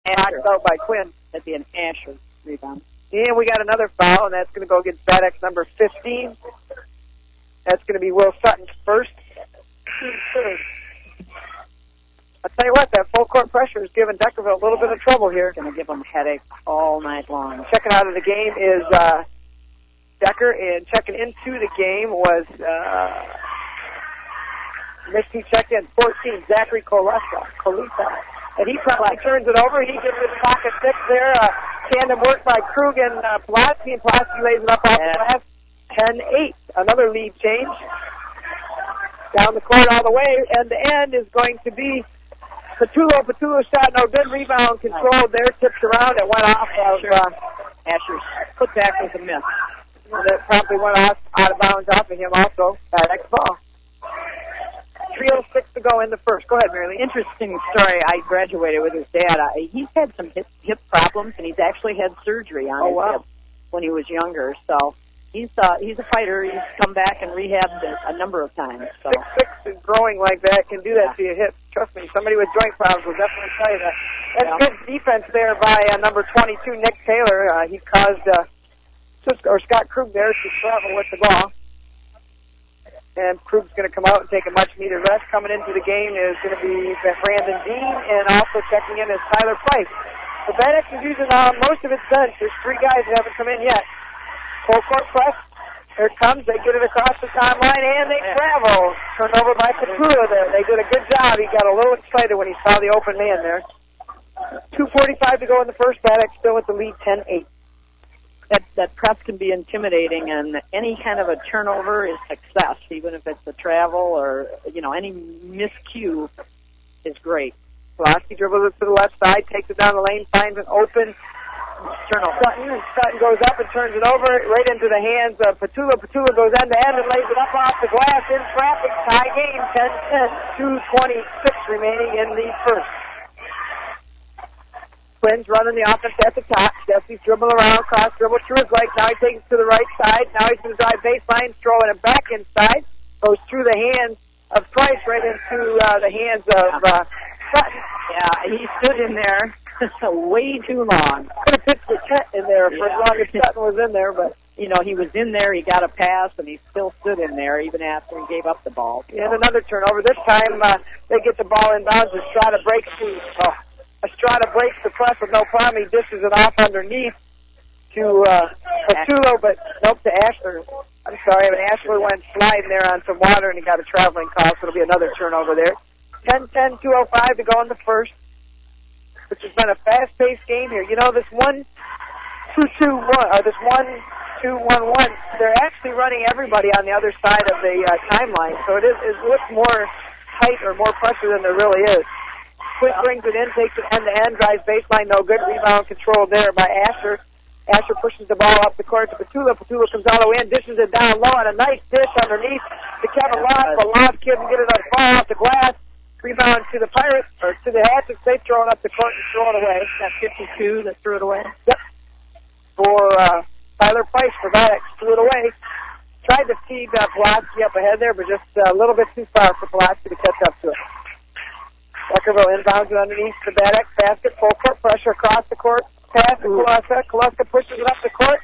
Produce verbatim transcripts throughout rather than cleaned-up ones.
knocked out by Quinn. That'd be an Asher rebound. And we got another foul, and that's going to go against Bad X number fifteen. That's going to be Will Sutton's first. I'll tell you what, that full court pressure is giving Deckerville a little bit of trouble here. Going to give them headaches all night long. Checking out of the game is uh, Decker, and checking into the game was uh, Misty checked in fourteen, Zachary Kolesa. Kolesa. And he probably turns it over. He gives his pocket six there. Uh, tandem work by Krug and uh, Pulaski, and Pulaski lays it up off the glass. ten eight. Another lead change. Down the court all the way. End to end is going to be Petulo. Petulo shot, no good. Rebound controlled there. Tipped around. It went off of uh, Asher's putback was a miss. And it probably went off, out of bounds off of him also. Uh, next ball. three oh six to go in the first. Go ahead, Mary Lee. Interesting story. I graduated with his dad. I, he's had some hip, hip problems, and he's actually had surgery on oh, his wow. hip when he was younger. So he's uh, he's a fighter. He's come back and rehabbed a, a number of times. So. Six six and growing like that can do that yeah. to your hip. Trust me, somebody with joint problems will definitely tell you that. That's yeah. good defense there by uh, number twenty-two, Nick Taylor. Uh, he caused uh, or Scott Krug there to travel with the ball. And Krug's going to come out and take a much-needed rest. Coming into the game is going to be Brandon Dean, and also checking in is Tyler Price. The Bad X is using uh, most of its bench. There's three guys that haven't come in yet. Full court press. Here it comes. They get it across the timeline, and they travel. Turnover by Petula there. They did a good job. He got a little excited when he saw the open man there. two forty-five to go in the first. Bad X still with the lead, ten eight. That, that press can be intimidating, and any kind of a turnover is success, even if it's a travel or, you know, any miscue is great. Pulaski dribbles it to the left side, takes it down the lane, finds an open turnover. Sutton, and Sutton goes up and turns it over right into the hands of Petula. Petula goes end to end and lays it up off the glass in traffic. Tie game, ten ten, two twenty-six remaining in the first. Quinn's running the offense at the top. Jesse's dribbling around, cross dribble through his legs. Now he takes it to the right side. Now he's going to drive baseline, throwing it back inside. Goes through the hands of Price right into uh, the hands of uh, Sutton. Yeah, he stood in there way too long. Could have pitched the tent in there for yeah. as long as Sutton was in there, but you know, he was in there, he got a pass, and he still stood in there even after he gave up the ball. And another turnover. This time uh, they get the ball inbounds. Estrada breaks the oh. Estrada breaks the press with no problem. He dishes it off underneath to uh, Petulo, but nope, to Ashler. I'm sorry, but Ashler went sliding there on some water, and he got a traveling call, so it'll be another turnover there. ten ten, two oh five to go in the first, which has been a fast-paced game here. You know, this one two two one, or this one two one one, they're actually running everybody on the other side of the uh, timeline, so it, is, it looks more tight or more pressure than there really is. Quick brings it in, takes it end-to-end, drives baseline, no good. Rebound controlled there by Asher. Asher pushes the ball up the court to Petula. Petula comes all the way in, dishes it down low, and a nice dish underneath to Kevin Loft. But Loft couldn't get it on far off the glass. Rebound to the Pirates, or to the Hatchets. They've thrown up the court and thrown it away. That fifty-two that threw it away? Yep. For uh, Tyler Price for that, threw it away. Tried to feed uh, Pulaski up ahead there, but just uh, a little bit too far for Pulaski to catch up to it. Deckerville inbounds it underneath the Bad X basket. Full court pressure across the court. Pass to Koloska. Koloska pushes it up the court.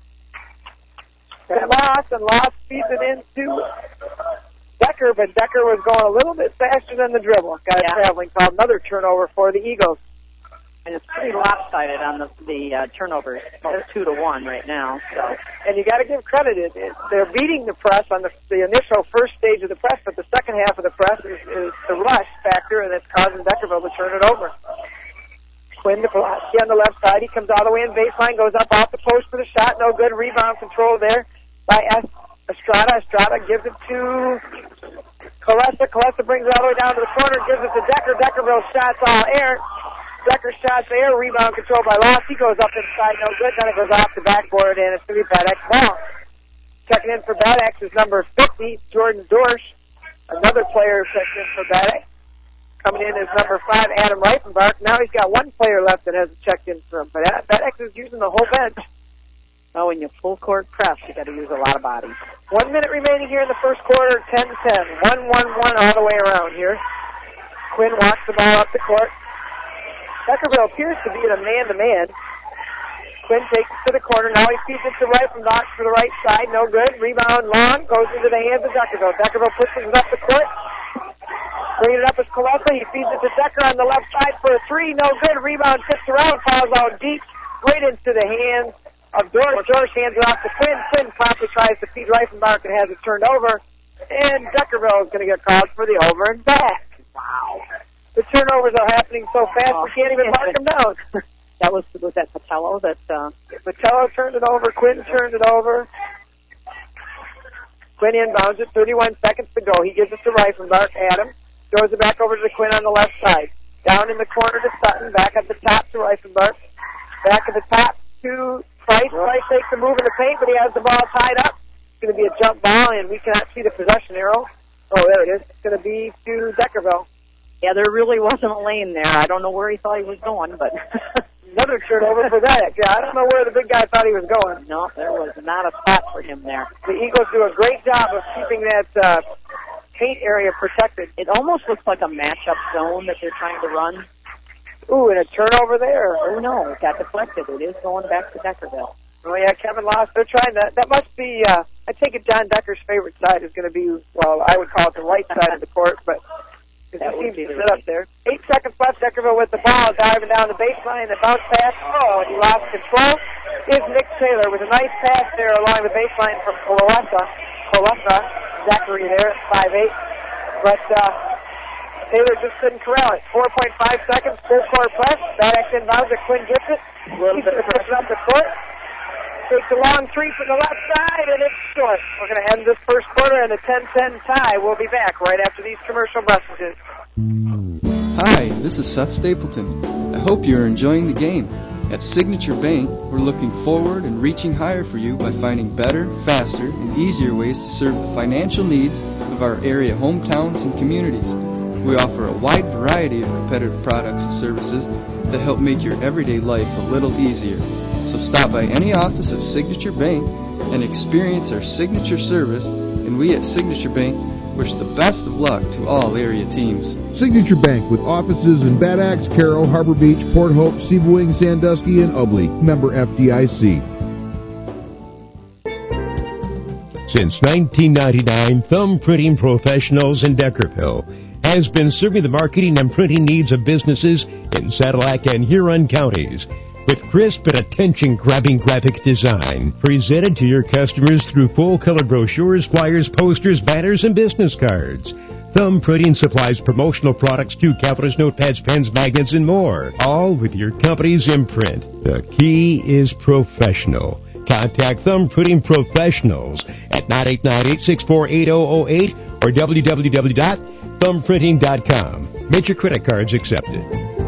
And Lost, and Lost feeds it into Decker, but Decker was going a little bit faster than the dribble. Got yeah. a traveling call. Another turnover for the Eagles. And it's pretty lopsided on the the uh, turnovers, about two to one right now. So, and you got to give credit. It, it, they're beating the press on the, the initial first stage of the press, but the second half of the press is, is the rush factor, and it's causing Deckerville to turn it over. Quinn to Pulaski on the left side. He comes all the way in baseline, goes up off the post for the shot. No good. Rebound control there by Estrada. Estrada gives it to Kolesa. Kolesa brings it all the way down to the corner, gives it to Decker. Deckerville shots all air. Decker shots air. Rebound control by Lost. He goes up inside. No good. Then it goes off the backboard, and it's going to be Bad X ball. Checking in for Bad X is number fifty, Jordan Dorsch. Another player checked in for Bad X. Coming in is number five, Adam Reifenbach. Now he's got one player left that hasn't checked in for him. But Bad X is using the whole bench. Oh, when you full court press, you got to use a lot of bodies. One minute remaining here in the first quarter, ten ten. one one one all the way around here. Quinn walks the ball up the court. Deckerville appears to be in a man-to-man. Quinn takes it to the corner. Now he feeds it to right from Knox for the right side. No good. Rebound long. Goes into the hands of Deckerville. Deckerville pushes it up the court. Bringing it up is Kolesa. He feeds it to Decker on the left side for a three. No good. Rebound tips around. Falls out deep. Right into the hands of Dorsch. Dorsch hands it off to Quinn. Quinn promptly tries to feed Reifenbach and has it turned over. And Deckerville is going to get called for the over and back. Wow. The turnovers are happening so fast Oh, we can't even mark them down. That was was that Patello that uh Patello turned it over. Quinn turned it over. Quinn inbounds it. thirty-one seconds to go. He gives it to Reifenbach. Adam throws it back over to Quinn on the left side. Down in the corner to Sutton. Back at the top to Reifenbach. Back at the top to Price. Price takes a move in the paint, but he has the ball tied up. It's going to be a jump ball, and we cannot see the possession arrow. Oh, there it is. It's going to be to Deckerville. Yeah, there really wasn't a lane there. I don't know where he thought he was going, but another turnover for that. Yeah, I don't know where the big guy thought he was going. No, there was not a spot for him there. The Eagles do a great job of keeping that uh, paint area protected. It almost looks like a matchup zone that they're trying to run. Ooh, and a turnover there. Oh, no, it got deflected. It is going back to Deckerville. Oh, yeah, Kevin lost. They're trying that. That must be, uh, I take it John Decker's favorite side is going to be, well, I would call it the right side of the court, but it seems to sit up there. Eight seconds left. Deckerville with the ball, diving down the baseline. The bounce pass. Oh, he lost control. Is Nick Taylor with a nice pass there along the baseline from Kolesa. Kolesa, Zachary there, five eight. But uh, Taylor just couldn't corral it. four point five seconds, full court press. Badak inbounds it. Quinn gets it. A little bit of pressure up the court. Takes a long three from the left side, and it's short. We're going to end this first quarter in a ten ten tie. We'll be back right after these commercial messages. Hi, this is Seth Stapleton. I hope you're enjoying the game. At Signature Bank, we're looking forward and reaching higher for you by finding better, faster, and easier ways to serve the financial needs of our area hometowns and communities. We offer a wide variety of competitive products and services that help make your everyday life a little easier. So stop by any office of Signature Bank and experience our signature service, and we at Signature Bank wish the best of luck to all area teams. Signature Bank with offices in Bad Axe, Carroll, Harbor Beach, Port Hope, Sebring, Sandusky, and Ubley. Member F D I C. Since nineteen ninety-nine, Thumb Printing Professionals in Deckerville has been serving the marketing and printing needs of businesses in Sadillac and Huron counties with crisp and attention-grabbing graphic design presented to your customers through full-color brochures, flyers, posters, banners, and business cards. Thumb Printing supplies promotional products to calendars, notepads, pens, magnets, and more, all with your company's imprint. The key is professional. Contact Thumb Printing Professionals at nine eight nine, eight six four, eight zero zero eight or w w w dot thumb printing dot com. Major credit cards accepted.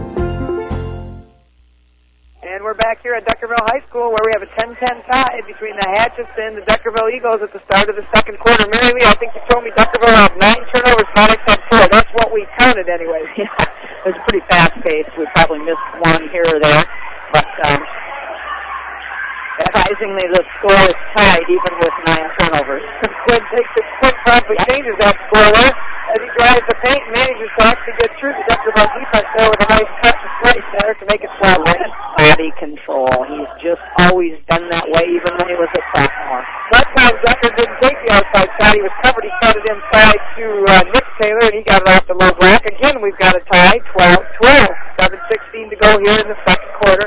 And we're back here at Deckerville High School where we have a ten ten tie between the Hatchets and the Deckerville Eagles at the start of the second quarter. Mary Lee, I think you told me Deckerville had nine turnovers, Maddox had four. That's what we counted anyway. Yeah, it was pretty fast-paced. We probably missed one here or there, but um, surprisingly the score is tied even with nine turnovers. Quinn takes it, Quinn promptly changes that score there as he drives the paint and manages to actually get through the Deckerville defense there with a nice cut and slice there to make it twelve. Body control. He's just always done that way, even when he was a sophomore. That time Decker didn't take the outside shot. He was covered. He cut it inside to uh, Nick Taylor, and he got it off the low block. Again, we've got a tie, twelve twelve. seven sixteen to go here in the second quarter.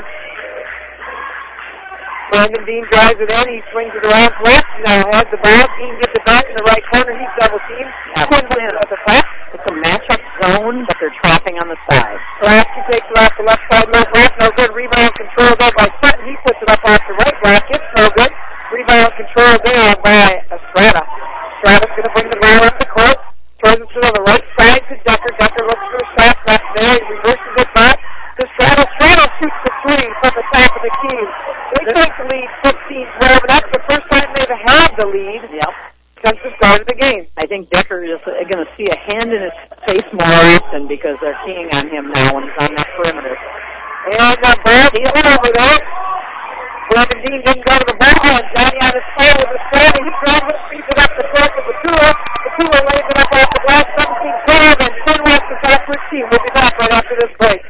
Brandon Dean drives it in. He swings it around left. Now has the ball. Dean gets it back in the right corner. He's double teamed. Quinn wins at the top. It's a matchup zone, but they're trapping on the side. Pulaski takes it off the left side, no block, no good. Rebound controlled there by Sutton. He puts it up off the right block. It's no good. Rebound controlled there by Estrada. Estrada's going to bring the ball up the court. Throws it to the right side to Decker. Decker looks for a shot left there. He reverses it back to Estrada. Estrada shoots the three from the top of the key. They take the lead fifteen twelve, and that's the first time they've had the lead. Yep. Since the start of the game. I think Decker is going to see a hand in his face more often because they're keying on him now when he's on that perimeter. And uh, Brad, he's over there. Brandon Dean didn't go to the ball, and Johnny on his play with the stride. He drives it, feeds it up the court to Petula. Petula lays it up off the glass, seventeen twelve, and Quinn wants to start for his team. We'll be back right after this break.